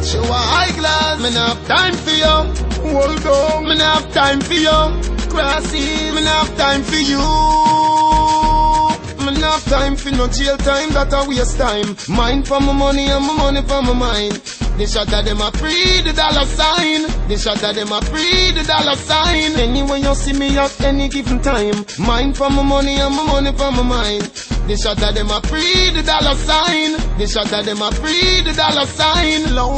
Show a high glass. Me not have time for you. Hold on. Me not have time for you. Crosses. Me not have time for you. Me not have time for no jail time. That a waste time. Mine for my money and my money for my mind. They shot that them a free the dollar sign. They shot that them a free the dollar sign. Anyway you see me at any given time. Mine for my money and my money for my mind. They shot that them a free the dollar sign. They shot that them a free the dollar sign. Low